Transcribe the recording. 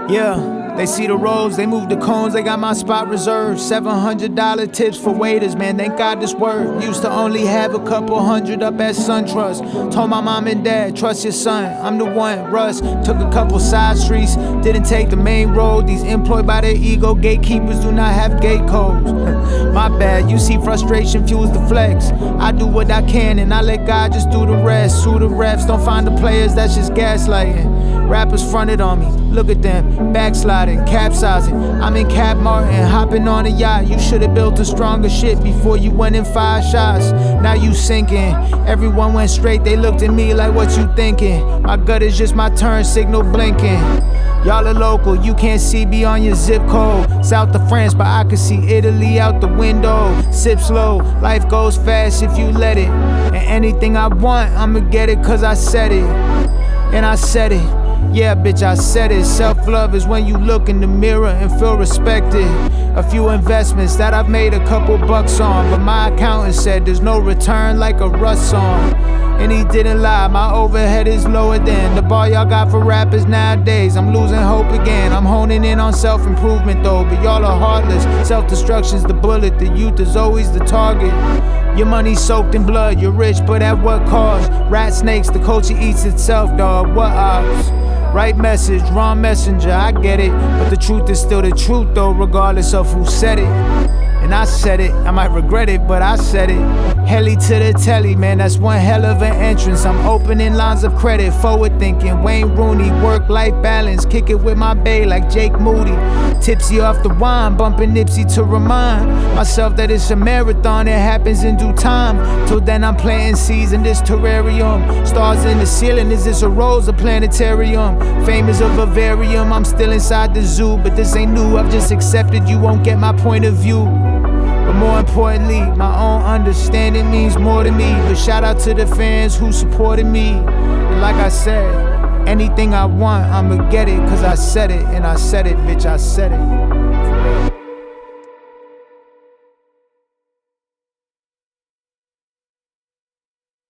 Yeah, they see the roads, they move the cones, they got my spot reserved. $700 tips for waiters, man, thank God this word. Used to only have a couple hundred up at SunTrust. Told my mom and dad, trust your son, I'm the one. Russ took a couple side streets, didn't take the main road. These employed by their ego gatekeepers do not have gate codes. My bad, you see frustration fuels the flex. I do what I can and I let God just do the rest. Sue the refs, don't find the players, that's just gaslighting. Rappers fronted on me, look at them, backsliding, capsizing. I'm in Cap Martin, hopping on a yacht. You should've built a stronger shit before you went in 5 shots. Now you sinking, everyone went straight, they looked at me like what you thinking. My gut is just my turn signal blinking. Y'all are local, you can't see beyond your zip code. South of France, but I can see Italy out the window. Sip slow, life goes fast if you let it. And anything I want, I'ma get it cause I said it. And I said it. Yeah, bitch, I said it. Self-love is when you look in the mirror and feel respected. A few investments that I've made a couple bucks on, but my accountant said there's no return like a Russ song. And he didn't lie, my overhead is lower than the bar y'all got for rappers nowadays. I'm losing hope again, I'm honing in on self-improvement though. But y'all are heartless, self-destruction's the bullet. The youth is always the target. Your money's soaked in blood, you're rich, but at what cost? Rat snakes, the culture eats itself, dog, what odds? Right message, wrong messenger, I get it. But the truth is still the truth though, regardless of who said it. And I said it, I might regret it, but I said it. Heli to the telly, man, that's one hell of an entrance. I'm opening lines of credit, forward thinking. Wayne Rooney, work-life balance, kick it with my bae like Jake Moody. Tipsy off the wine, bumping Nipsey to remind myself that it's a marathon, it happens in due time. Till then I'm planting seeds in this terrarium. Stars in the ceiling, is this a rose, a planetarium? Fame is a vivarium, I'm still inside the zoo. But this ain't new, I've just accepted you won't get my point of view. But more importantly, my own understanding means more to me. But shout out to the fans who supported me. And like I said, anything I want, I'ma get it. Cause I said it, and I said it, bitch, I said it.